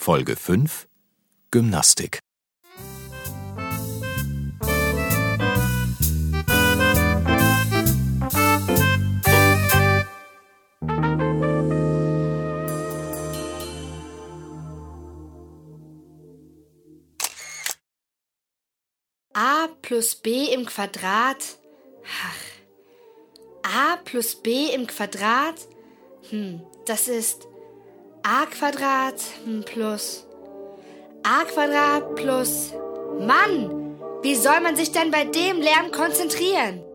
Folge 5 Gymnastik. a plus b im Quadrat. A plus b im Quadrat, das ist a Quadrat plus a Quadrat plus... Mann, wie soll man sich denn bei dem Lärm konzentrieren?